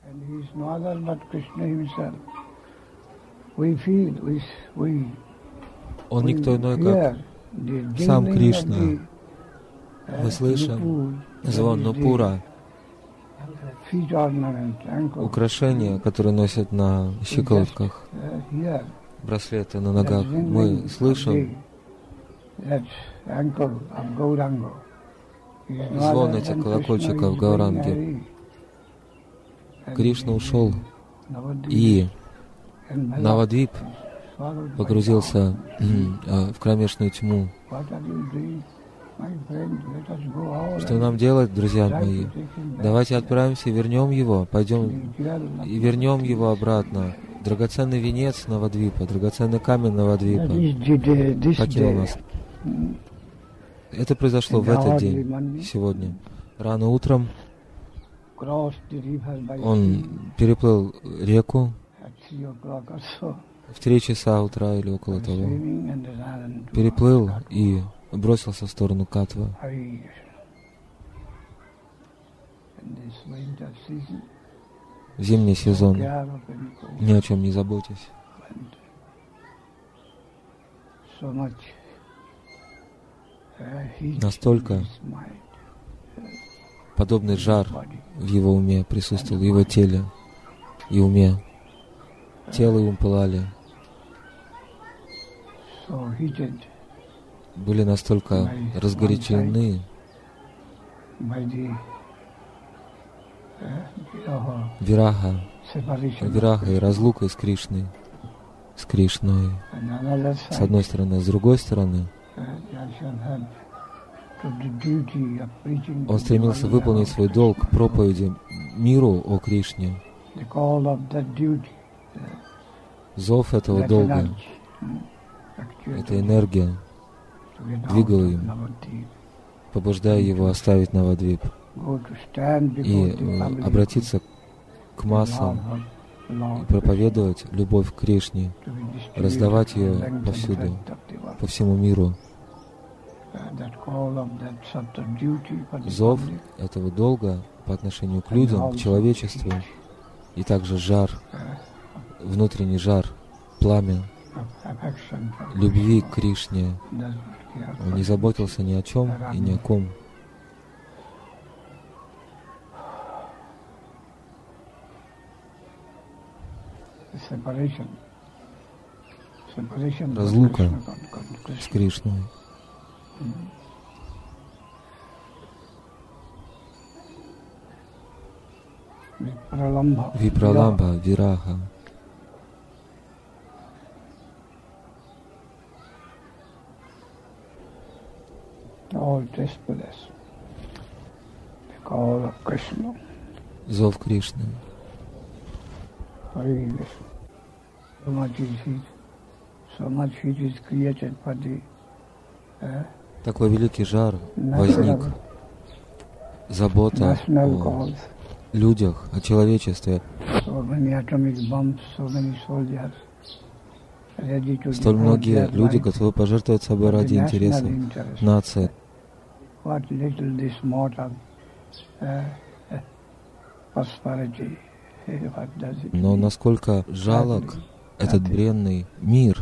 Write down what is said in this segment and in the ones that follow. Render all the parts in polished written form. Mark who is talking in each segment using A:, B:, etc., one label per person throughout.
A: Он никто иной, как сам Кришна. Мы слышим звон нупура, украшения, которые носят на щиколотках, браслеты на ногах. Мы слышим звон этих колокольчиков Гауранги. Кришна ушел, и Навадвип погрузился в кромешную тьму. Что нам делать, друзья мои? Давайте отправимся и вернем его. Пойдем и вернем его обратно. Драгоценный венец Навадвипа, драгоценный камень Навадвипа покинул нас. Это произошло в этот день, сегодня. Рано утром он переплыл реку в 3 часа утра или около того. Переплыл и бросился в сторону Катва. В зимний сезон ни о чем не заботьтесь. Настолько подобный жар в его уме присутствовал, в его теле и уме. Тело и ум пылали. Были настолько разгорячены вираха и разлукой с Кришной, с Кришной, с одной стороны, с другой стороны. Он стремился выполнить свой долг проповеди миру о Кришне. Зов этого долга, эта энергия двигала им, побуждая его оставить Навадвип и обратиться к массам и проповедовать любовь к Кришне, раздавать ее повсюду, по всему миру. Зов этого долга по отношению к людям, к человечеству, и также жар, внутренний жар, пламя любви к Кришне. Он не заботился ни о чем и ни о ком. Разлука с Кришной. Випраламба, вираха. Зов Кришны. Такой великий жар возник, забота о людях, о человечестве. Столь многие люди готовы пожертвовать собой ради интересов нации. Но насколько жалок этот бренный мир,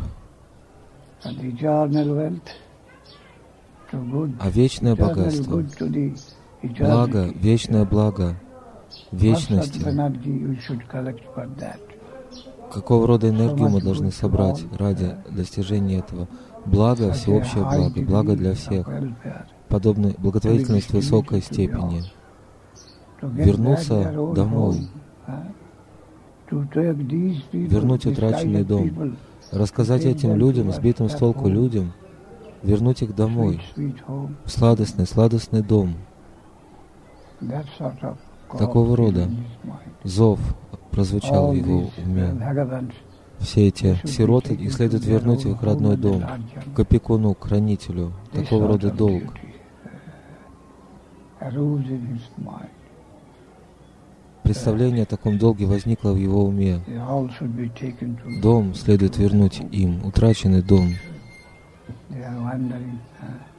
A: а вечное богатство, благо, вечное благо, вечности, какого рода энергию мы должны собрать ради достижения этого блага, всеобщее благо, благо для всех, подобной благотворительность высокой степени. Вернуться домой, вернуть утраченный дом, рассказать этим людям, сбитым с толку людям, вернуть их домой, в сладостный дом. Такого рода зов прозвучал в его уме. Все эти сироты, их следует вернуть в их родной дом, к опекуну, к хранителю. Такого рода долг. Представление о таком долге возникло в его уме. Дом следует вернуть им, утраченный дом.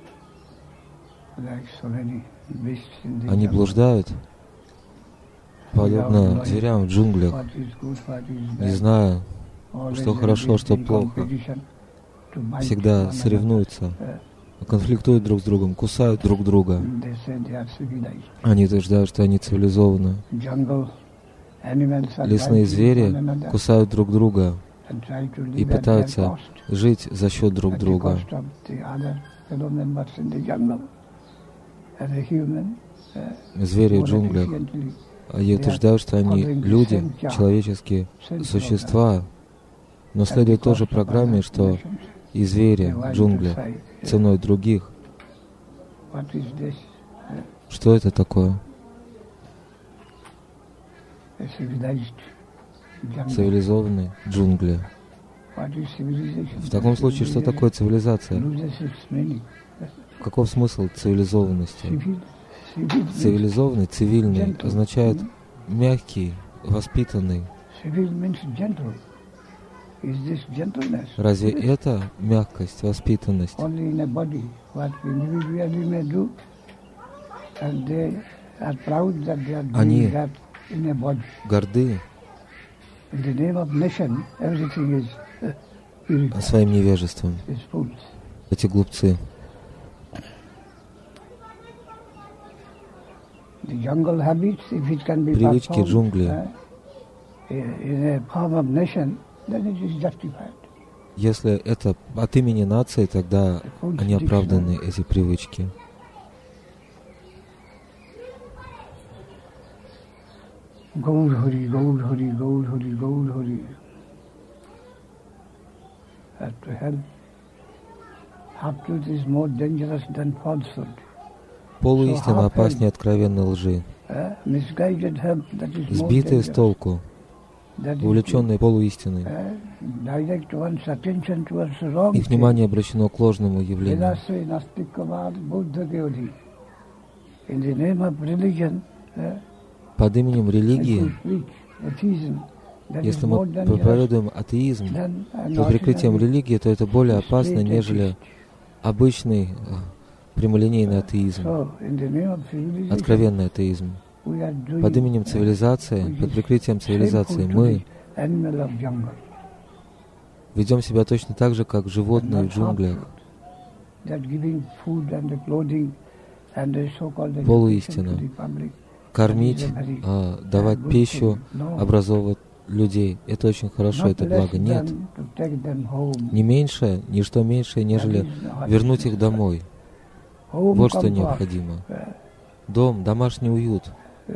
A: Они блуждают подобно зверям в джунглях, не зная, что хорошо, что плохо, всегда соревнуются, конфликтуют друг с другом, кусают друг друга. Они утверждают, что они цивилизованы. Лесные звери кусают друг друга и пытаются жить за счет друг друга. Звери в джунглях, они утверждают, что они люди, человеческие существа, но следует той же программе, что и звери в джунглях ценой других. Что это такое? Цивилизованные джунгли. В таком случае, что такое цивилизация? Каков смысл цивилизованности? Цивилизованный, цивильный означает мягкий, воспитанный. Разве это мягкость, воспитанность? Они горды своим невежеством. Эти глупцы. Привычки джунглей. Если это от имени нации, тогда они оправданы, эти привычки.
B: Gaur Hari, Gaur Hari, Gaur Hari, Gaur Hari. That to help. Half-truth is more dangerous than falsehood.
A: Полуистина опаснее откровенной лжи. Сбитые с толку, увлеченные полуистиной. Их внимание обращено к ложному явлению. Под именем религии, если мы проповедуем атеизм под прикрытием религии, то это более опасно, нежели обычный прямолинейный атеизм, откровенный атеизм. Под именем цивилизации, под прикрытием цивилизации мы ведем себя точно так же, как животные в джунглях. Полуистина. Кормить, давать пищу, образовывать людей. Это очень хорошо, это благо. Нет. Не меньше, ничто меньше, нежели вернуть их домой. Вот что необходимо. Дом, домашний уют.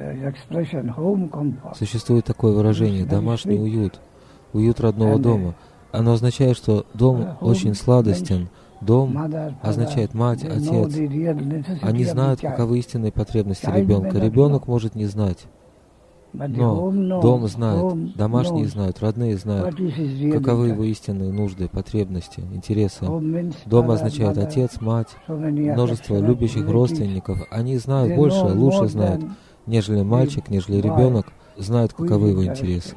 A: Существует такое выражение «домашний уют», уют родного дома. Оно означает, что дом очень сладостен. Дом означает мать, отец. Они знают, каковы истинные потребности ребенка. Ребенок может не знать. Но дом знает, домашние знают, родные знают, каковы его истинные нужды, потребности, интересы. Дом означает отец, мать, множество любящих родственников. Они знают больше, лучше знают, нежели мальчик, нежели ребенок, знают, каковы его интересы.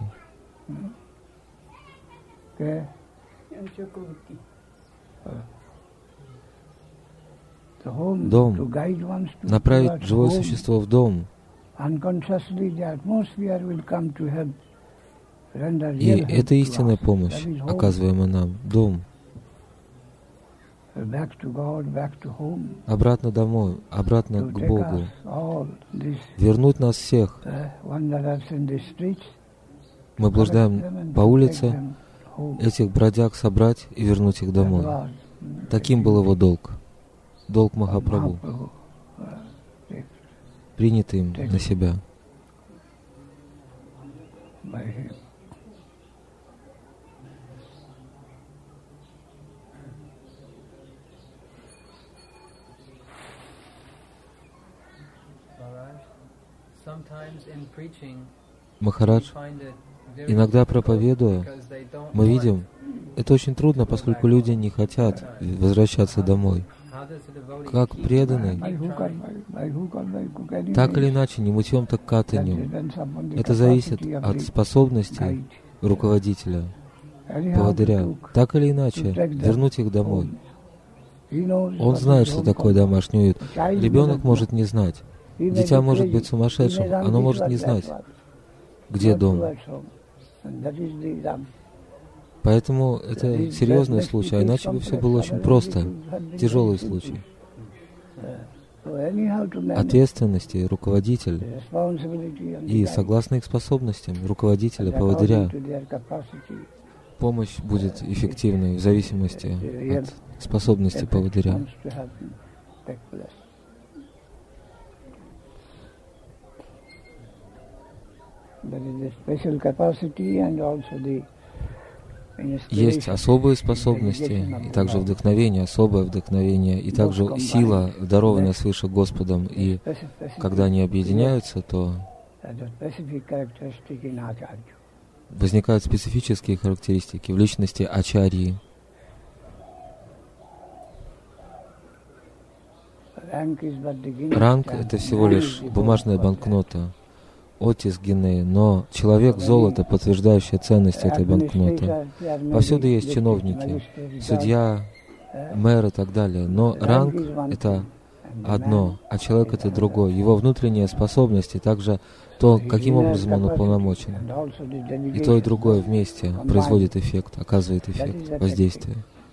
A: Дом. Направить живое существо в дом. И это истинная помощь, оказываемая нам. Дом. Обратно домой, обратно к Богу. Вернуть нас всех. Мы блуждаем по улице, этих бродяг собрать и вернуть их домой. Таким был его долг. Долг Махапрабху, принятый им на себя. Махарадж, иногда проповедуя, мы видим, это очень трудно, поскольку люди не хотят возвращаться домой. Как преданный, так или иначе, не мытьем, так катанем. Это зависит от способностей руководителя, поводыря. Так или иначе, вернуть их домой. Он знает, что такое домашний уют. Ребенок может не знать. Дитя может быть сумасшедшим, оно может не знать. где дом. Поэтому это серьезный случай, а иначе бы все было очень просто. Тяжелый случай. Ответственности руководитель и, согласно их способностям, руководителя, поводыря, помощь будет эффективной в зависимости от способности поводыря. Есть особые способности, и также вдохновение, особое вдохновение, и также сила, дарованная свыше Господом. И когда они объединяются, то возникают специфические характеристики в личности ачарьи. Ранг — это всего лишь бумажная банкнота, оттиск гинеи, но человек — золото, подтверждающее ценность этой банкноты. Повсюду есть чиновники, судья, мэр и так далее, но ранг — это одно, а человек — это другое. Его внутренние способности, также то, каким образом он уполномочен. И то, и другое вместе производит эффект, оказывает эффект, воздействие.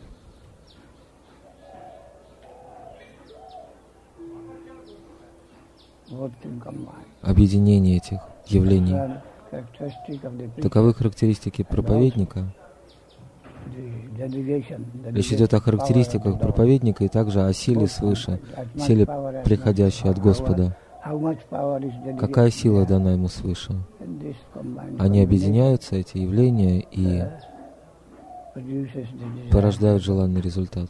A: Объединение этих явлений. Таковы характеристики проповедника. Речь идет о характеристиках проповедника и также о силе свыше, силе, приходящей от Господа. Какая сила дана ему свыше? Они объединяются, эти явления, и порождают желанный результат.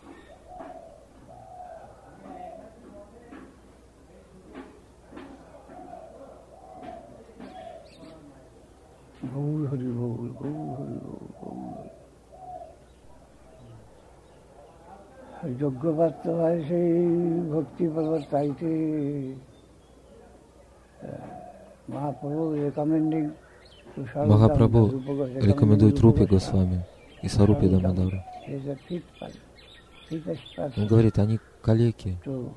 A: Махапрабху рекомендует Рупи Госвами и Сарупи Дамадару. Он говорит, они калеки.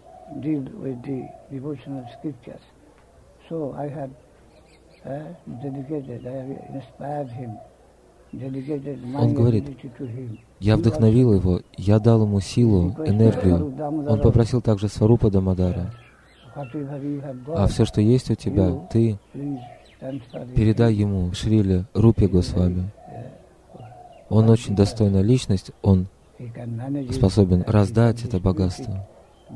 A: Он говорит, я вдохновил его, я дал ему силу, энергию. Он попросил также Сварупа Дамадара. А все, что есть у тебя, ты передай ему, Шриле Рупи Госвами. Он очень достойная личность, он способен раздать это богатство.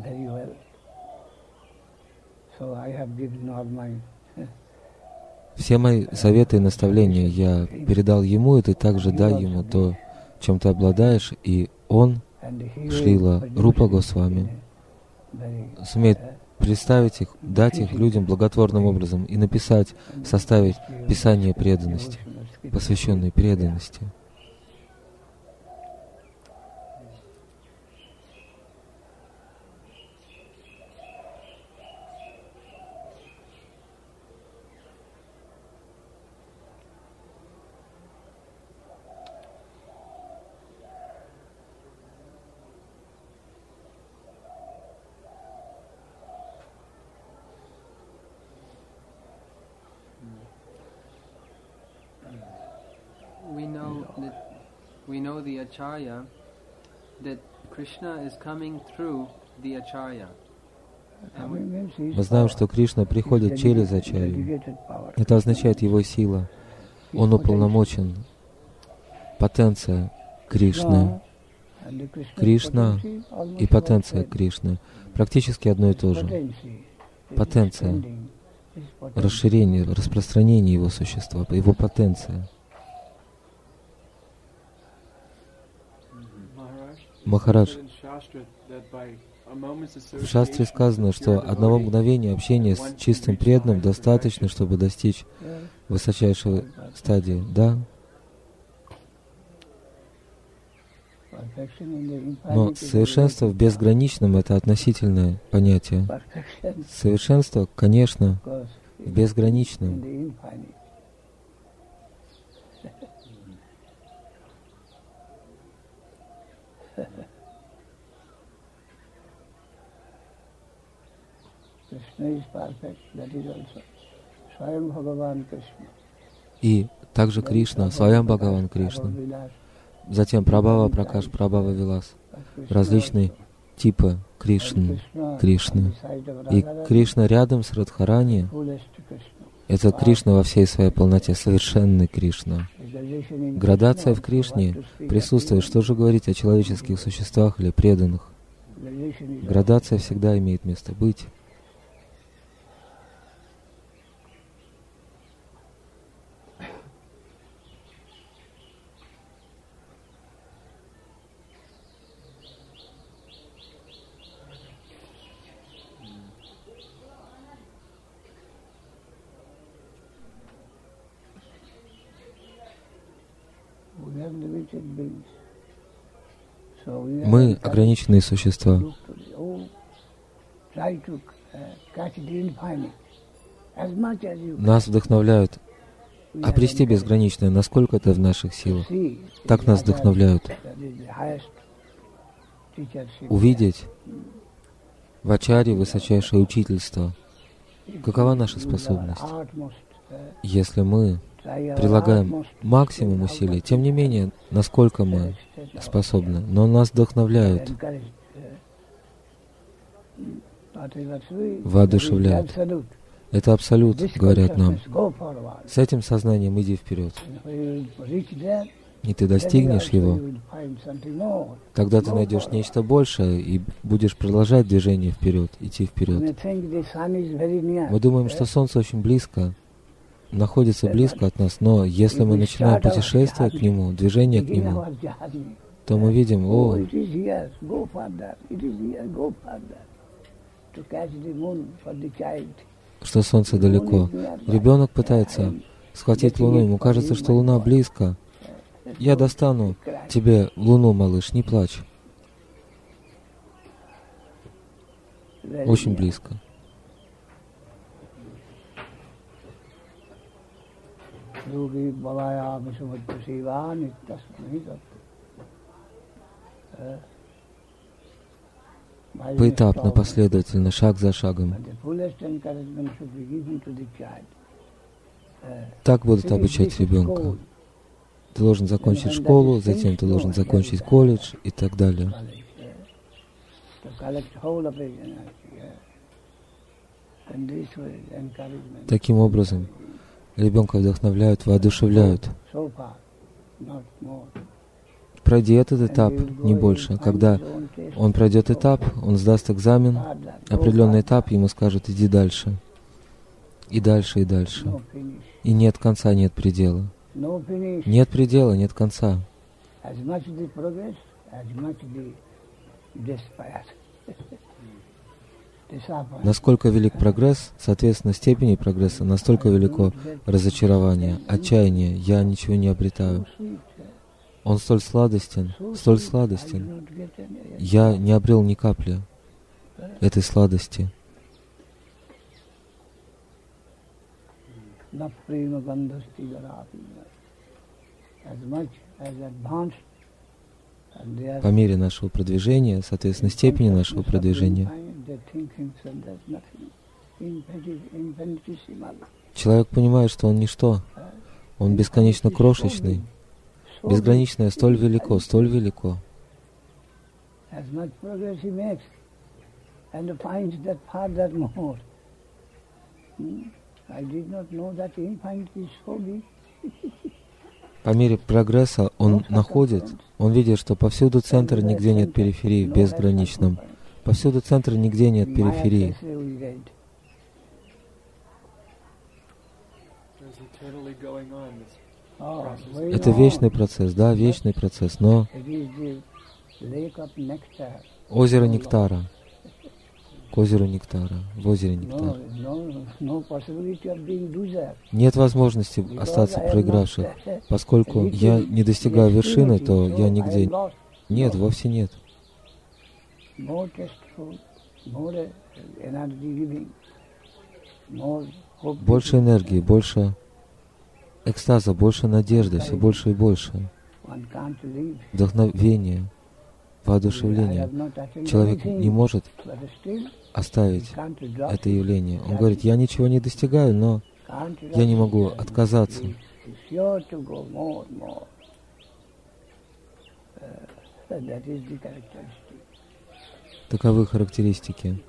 A: Все мои советы и наставления я передал ему, и ты также дай ему то, чем ты обладаешь, и он, Шрила Рупа Госвами, сумеет представить их, дать их людям благотворным образом и написать, составить писание преданности, посвященное преданности.
C: We know the Acharya, that Krishna is coming through the Acharya.
A: Мы знаем, что Кришна приходит через Ачарью. Это означает его сила. Он уполномочен. Потенция Кришны. Кришна и потенция Кришны практически одно и то же. Потенция, расширение, распространение его существа, его потенция. Махарадж, в шастре сказано, что одного мгновения общения с чистым преданным достаточно, чтобы достичь высочайшей стадии. Да? Но совершенство в безграничном — это относительное понятие. Совершенство, конечно, в безграничном. И также Кришна, Сваям Бхагаван Кришна, затем Прабхава Пракаш, Прабхава Вилас, различные типы Кришны. И Кришна рядом с Радхарани — это Кришна во всей своей полноте, совершенный Кришна. Градация в Кришне присутствует. Что же говорить о человеческих существах или преданных? Градация всегда имеет место быть. Мы ограниченные существа. Нас вдохновляют обрести безграничное, насколько это в наших силах. Так нас вдохновляют. Увидеть в ачарье высочайшее учительство. Какова наша способность? Если мы прилагаем максимум усилий, тем не менее, насколько мы способны, но нас вдохновляют, воодушевляют. Это абсолют, говорят нам. С этим сознанием иди вперед. И ты достигнешь его. Тогда ты найдешь нечто большее и будешь продолжать движение вперед, идти вперед. Мы думаем, что Солнце очень близко, находится близко от нас, но если мы начинаем путешествие к нему, движение к нему, то мы видим, что Солнце далеко. Ребенок пытается схватить Луну, ему кажется, что Луна близко. Я достану тебе Луну, малыш, не плачь. Очень близко. Поэтапно, последовательно, шаг за шагом. Так будут обучать ребенка. Ты должен закончить школу, затем ты должен закончить колледж и так далее. Таким образом, ребенка вдохновляют, воодушевляют. Пройди этот этап, не больше. Когда он пройдет этап, он сдаст экзамен, определенный этап, ему скажут, иди дальше. И дальше, и дальше. И нет конца, нет предела. Нет предела, нет конца. Насколько велик прогресс, соответственно, степени прогресса, настолько велико разочарование, отчаяние. Я ничего не обретаю. Он столь сладостен. Я не обрел ни капли этой сладости. По мере нашего продвижения, соответственно, степени нашего продвижения, человек понимает, что он ничто, он бесконечно крошечный, безграничное столь велико, столь велико. По мере прогресса он находит, он видит, что повсюду центр, нигде нет периферии в безграничном. Повсюду центр, нигде нет периферии. Это вечный процесс, да, вечный процесс, но озеро нектара, к озеру нектара, в озере нектар. Нет возможности остаться проигравшим, поскольку я не достигаю вершины, то я нигде... Нет, вовсе нет. Больше энергии, больше экстаза, больше надежды, все больше и больше. Вдохновение, воодушевление. Человек не может оставить это явление. Он говорит, я ничего не достигаю, но Я не могу отказаться. Таковы характеристики.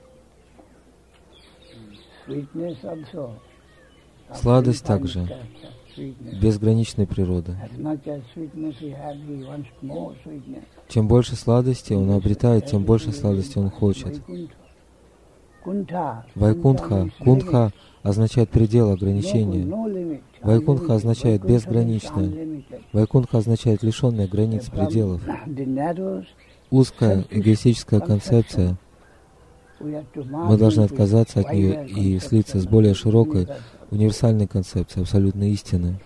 A: Сладость также безграничной природы. Чем больше сладости он обретает, тем больше сладости он хочет. Вайкунтха, кунтха означает предел, ограничения. Вайкунтха означает безграничное. Вайкунтха означает лишенное границ, пределов. Узкая эгоистическая концепция. Мы должны отказаться от нее и слиться с более широкой, универсальной концепцией абсолютной истины.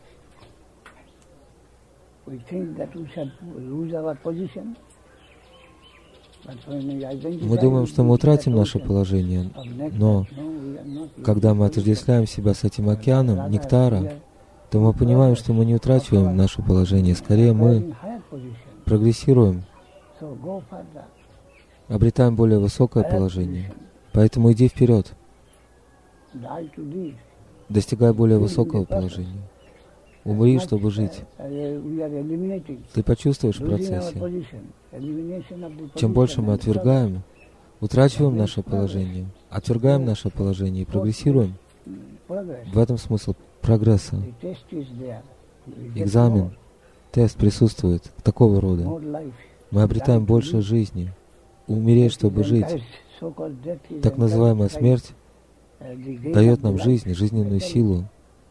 A: Мы думаем, что мы утратим наше положение, но когда мы отождествляем себя с этим океаном нектара, то мы понимаем, что мы не утрачиваем наше положение, скорее мы прогрессируем, обретаем более высокое положение. Поэтому иди вперед, достигай более высокого положения. Умри, чтобы жить. Ты почувствуешь в процессе. Чем больше мы отвергаем, утрачиваем наше положение, отвергаем наше положение и прогрессируем. В этом смысл прогресса. Экзамен, тест присутствует такого рода. Мы обретаем больше жизни. Умереть, чтобы жить. Так называемая смерть дает нам жизнь, жизненную силу.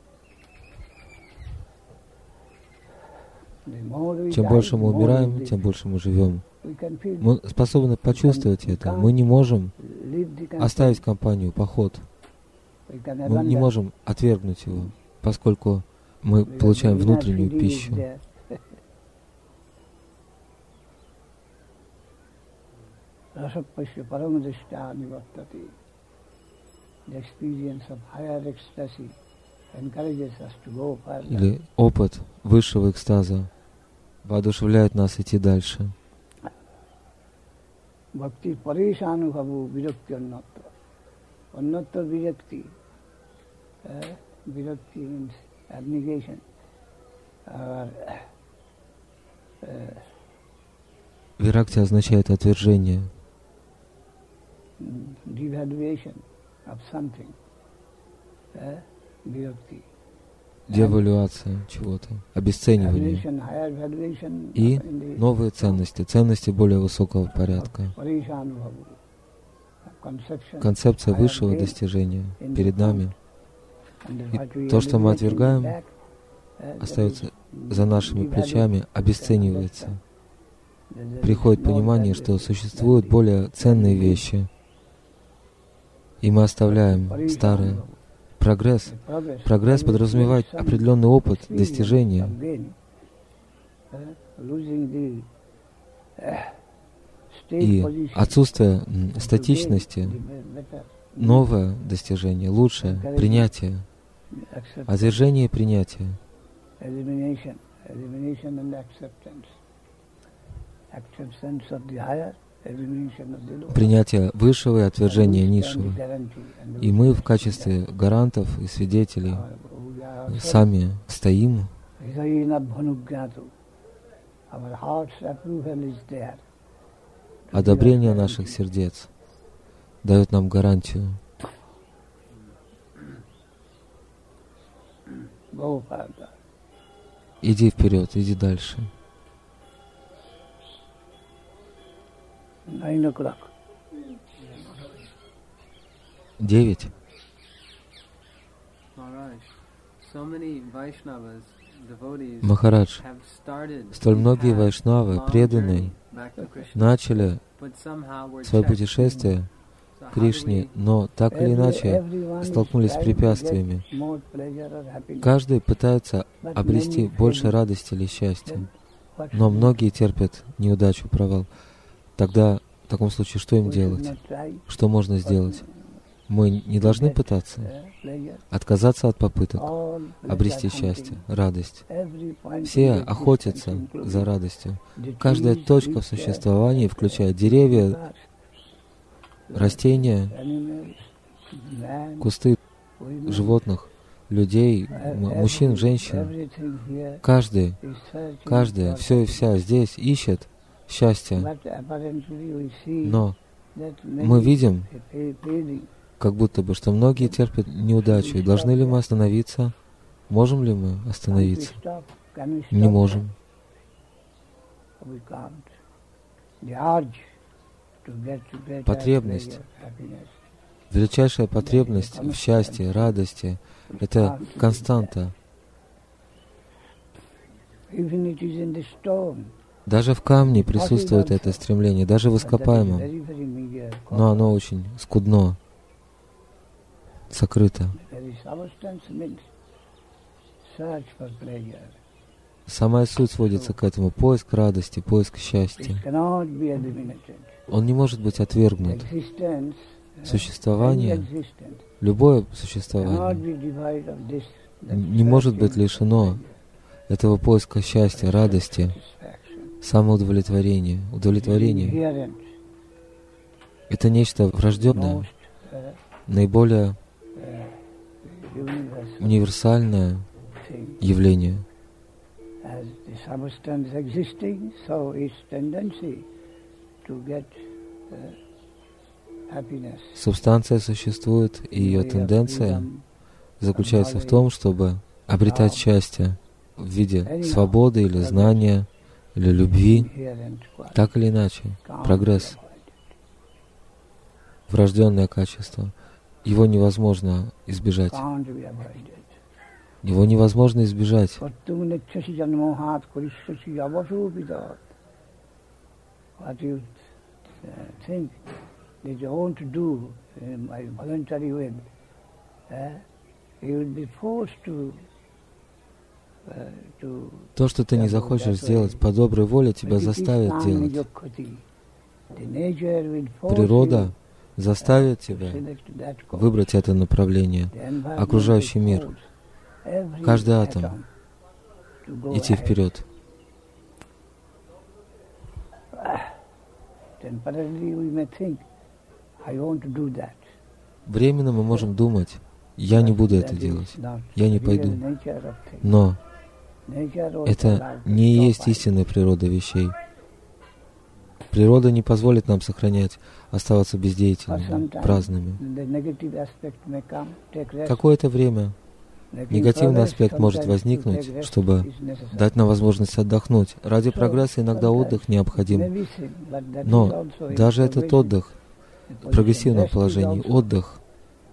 A: Чем больше мы умираем, тем больше мы живем. Мы способны почувствовать это. Мы не можем оставить компанию, поход. Мы не можем отвергнуть его, поскольку мы получаем внутреннюю пищу. Или опыт высшего экстаза воодушевляет нас идти дальше.
B: Bhakti parishanubhavu virakti annatra. Annatra virakti. Virakti means abnegation.
A: Виракти означает отвержение.
B: Devaluation of something. Virakti.
A: Девалюация чего-то, обесценивание. И новые ценности, ценности более высокого порядка. Концепция высшего достижения перед нами. И то, что мы отвергаем, остается за нашими плечами, обесценивается. Приходит понимание, что существуют более ценные вещи, и мы оставляем старое. Прогресс подразумевает определенный опыт, достижения. И отсутствие статичности, новое достижение, лучшее, принятие, отвержение и принятие. Принятие высшего и отвержение низшего. И мы в качестве гарантов и свидетелей сами стоим. Одобрение наших сердец дает нам гарантию. Иди вперед, иди дальше. 9. Махарадж, столь многие вайшнавы, преданные, начали свое путешествие к Кришне, но так или иначе столкнулись с препятствиями. Каждый пытается обрести больше радости или счастья, но многие терпят неудачу, провал. Тогда, в таком случае, что им делать? Что можно сделать? Мы не должны пытаться отказаться от попыток обрести счастье, радость. Все охотятся за радостью. Каждая точка в существовании, включая деревья, растения, кусты, животных, людей, мужчин, женщин, каждый, все и вся здесь ищет счастья. Но мы видим, как будто бы, что многие терпят неудачу. И должны ли мы остановиться? Можем ли мы остановиться? Не можем. Потребность, величайшая потребность в счастье, радости — это константа. Даже в камне присутствует это стремление, даже в ископаемом, но оно очень скудно, сокрыто. Самая суть сводится к этому: поиск радости, поиск счастья. Он не может быть отвергнут. Существование, любое существование не может быть лишено этого поиска счастья, радости, самоудовлетворения, удовлетворения. Это нечто врожденное, наиболее универсальное явление. Субстанция существует, и ее тенденция заключается в том, чтобы обретать счастье в виде свободы или знания, или любви, так или иначе. Прогресс, врожденное качество, его невозможно избежать. Его невозможно избежать. То, что ты не захочешь сделать по доброй воле, тебя заставит делать. Природа заставит тебя выбрать это направление, окружающий мир, каждый атом, идти вперед. Временно мы можем думать: я не буду это делать, я не пойду. Но это не есть истинная природа вещей. Природа не позволит нам сохранять, оставаться бездеятельными, праздными. Какое-то время негативный аспект может возникнуть, чтобы дать нам возможность отдохнуть. Ради прогресса иногда отдых необходим. Но даже этот отдых в прогрессивном положении, отдых,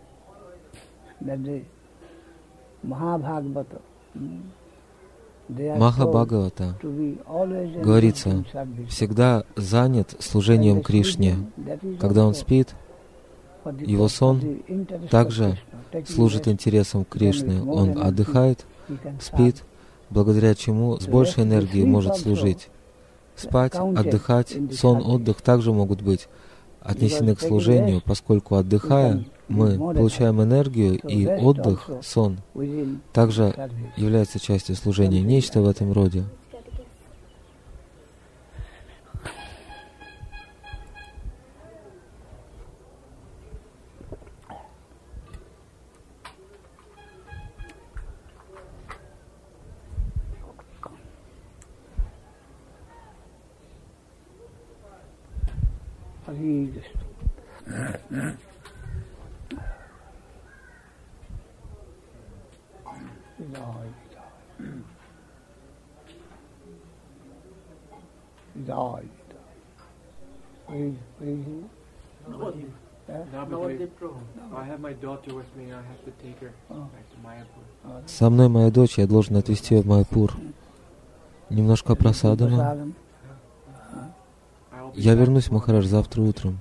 A: Махабхагавата говорится, всегда занят служением Кришне. Когда он спит, его сон также служит интересам Кришны. Он отдыхает, спит, благодаря чему с большей энергией может служить. Спать, отдыхать, сон, отдых также могут быть отнесены к служению, поскольку, отдыхая, мы получаем энергию, и отдых, сон, также является частью служения, нечто в этом роде. Со мной моя дочь, я должен отвезти ее в Майяпур. Немножко просадана. Я вернусь, Махарадж, завтра утром.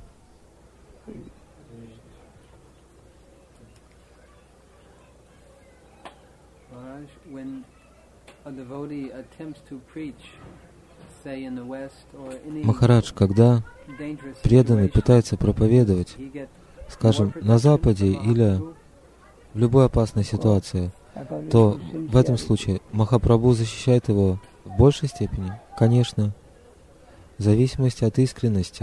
A: Махарадж, когда преданный пытается проповедовать, скажем, на Западе или в любой опасной ситуации, то в этом случае Махапрабху защищает его в большей степени? Конечно. В зависимости от искренности.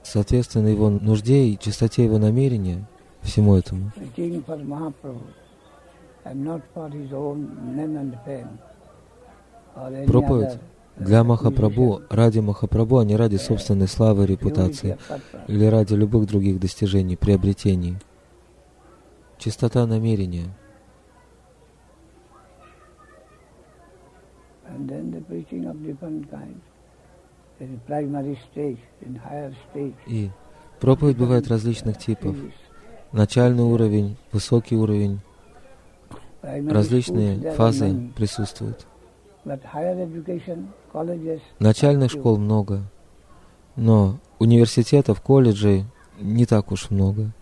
A: соответственно его нужде и чистоте его намерения, всему этому.
B: preaching for Mahaprabhu and not for his own name and fame or any
A: Проповедь
B: other
A: для Махапрабху, ради Махапрабху, а не ради собственной славы, репутации или ради любых других достижений, приобретений. Чистота намерения.
B: And then the preaching of different kinds. In primary stage, in higher stage.
A: И проповедь бывает различных типов. Начальный уровень, высокий уровень, различные фазы присутствуют. Начальных школ много, но университетов, колледжей не так уж много.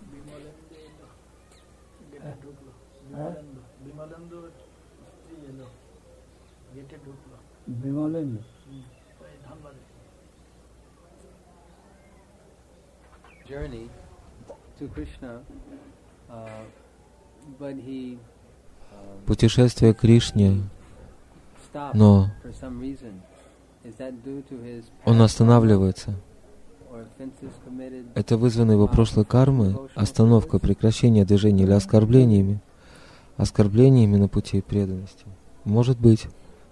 C: Journey to Krishna, but he
A: Путешествие к Кришне,
C: stopped
A: но
C: for some reason. Is that due to his
A: он останавливается.
C: or offenses committed?
A: Это вызвано его прошлой кармой, остановка, прекращение движения или оскорблениями на пути преданности. Может быть.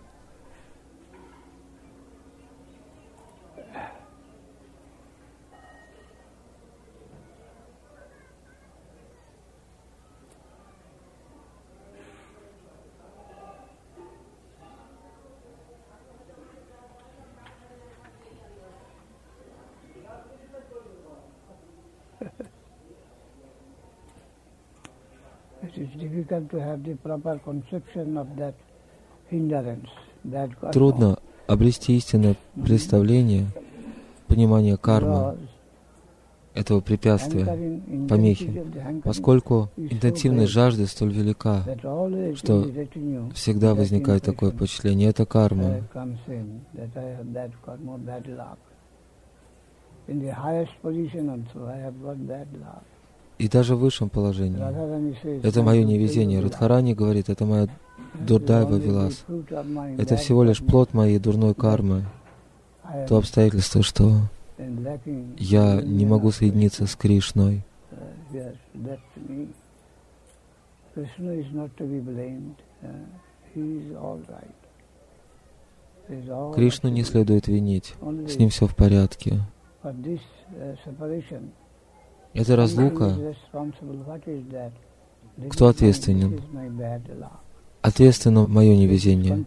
B: It is difficult to have the proper conception of that hindrance, that karma.
A: Трудно обрести истинное представление, понимание кармы, этого препятствия, помехи, поскольку интенсивность жажды столь велика, что всегда возникает такое впечатление. Это карма. И даже в высшем положении. Это мое невезение. Радхарани говорит, это моя дурдайва вилас. Это всего лишь плод моей дурной кармы. То обстоятельство, что я не могу соединиться с Кришной. Кришну не следует винить. С ним все в порядке. Эта разлука, кто ответственен? Ответственно мое невезение.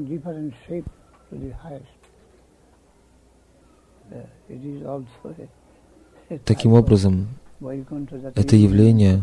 A: Таким образом, это явление,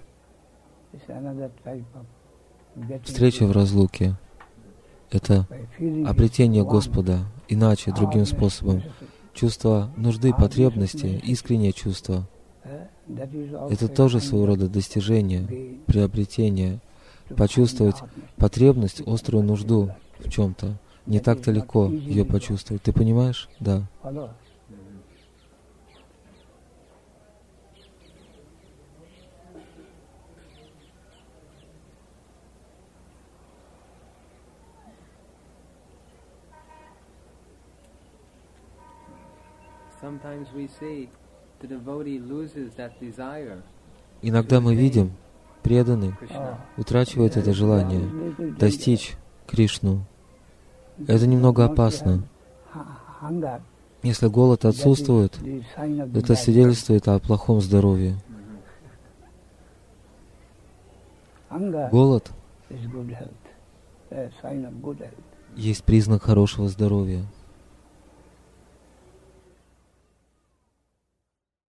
A: встреча в разлуке, это обретение Господа, иначе, другим способом. Чувство нужды, потребности, искреннее чувство. Это тоже своего рода достижение, приобретение. Почувствовать потребность, острую нужду в чем-то. Не так-то легко ее почувствовать. Ты понимаешь? Да. Иногда мы видим, преданный утрачивает это желание достичь Кришну. Это немного опасно. Если голод отсутствует, это свидетельствует о плохом здоровье. Голод есть признак хорошего здоровья.